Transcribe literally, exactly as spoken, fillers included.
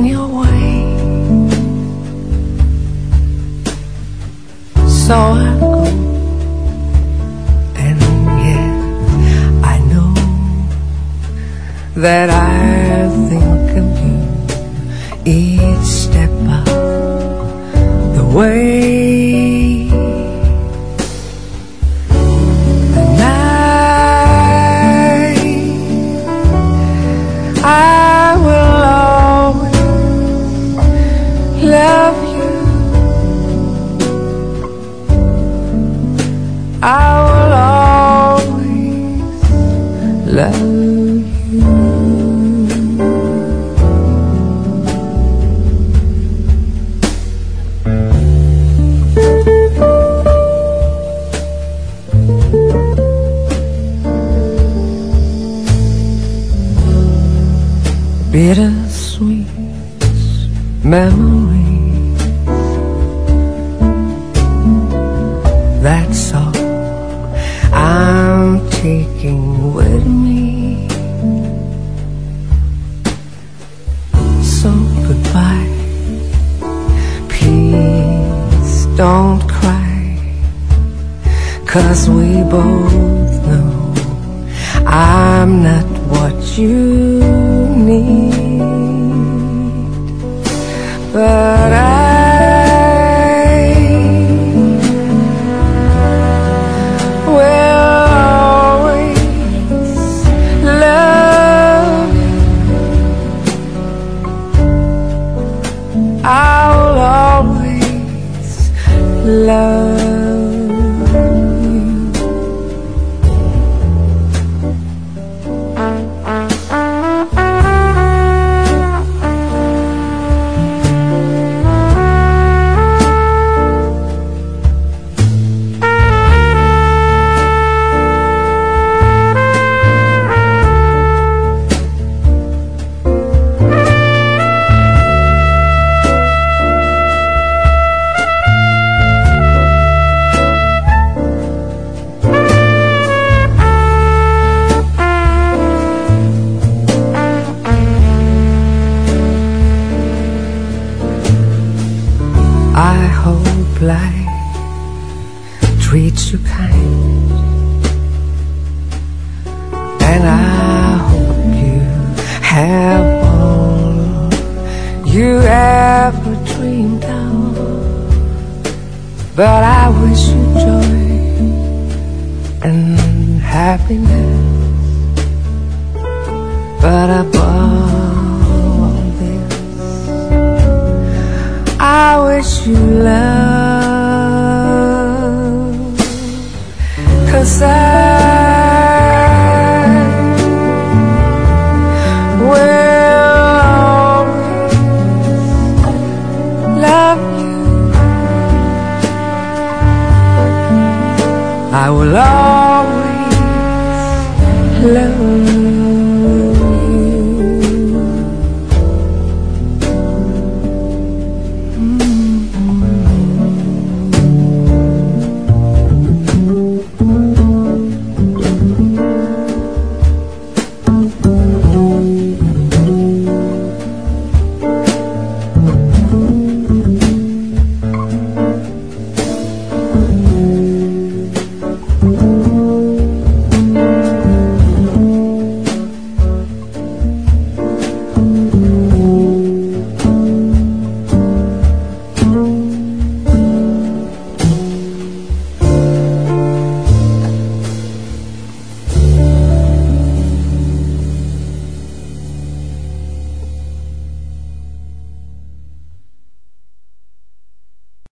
in your way. So I go, and yet I know that I think of you each step of the way. The night I will always love you. I will always love you. Bittersweet memories, that's all I'm taking with me. So goodbye, please don't cry, 'cause we both know I'm not what you need. But I will always love you. I'll always love you. I hope life treats you kind, and I hope you have all you ever dreamed of. But I wish you joy and happiness. But above all this, I wish you love, 'cause I will always love you. I will always